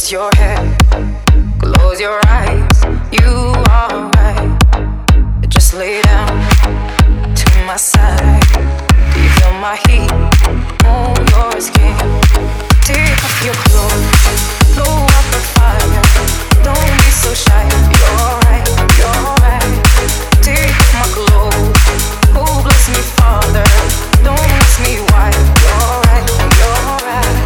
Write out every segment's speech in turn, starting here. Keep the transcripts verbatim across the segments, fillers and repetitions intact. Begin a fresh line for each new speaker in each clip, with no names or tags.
Rest your head, close your eyes. You are right. Just lay down to my side. Do you feel my heat on your skin? Take off your clothes, blow up the fire. Don't be so shy. You're right, you're right. Take off my clothes. Oh, bless me, Father. Don't ask me why. You're right, you're right.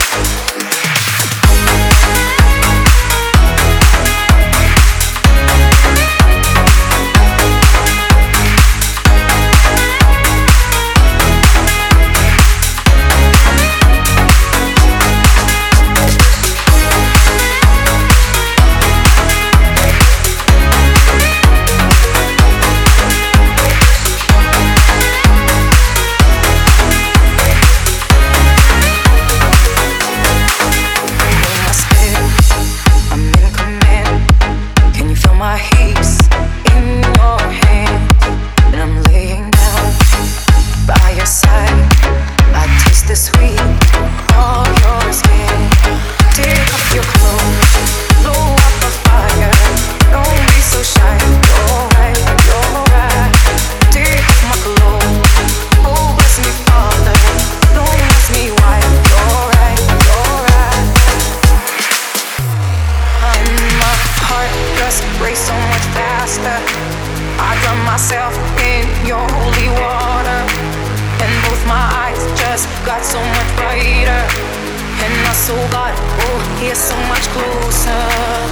Myself in your holy water, and both my eyes just got so much brighter, and my soul got, oh, here so much closer.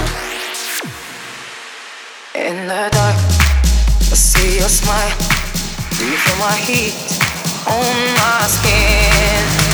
In the dark, I see your smile. Do you feel my heat on my skin?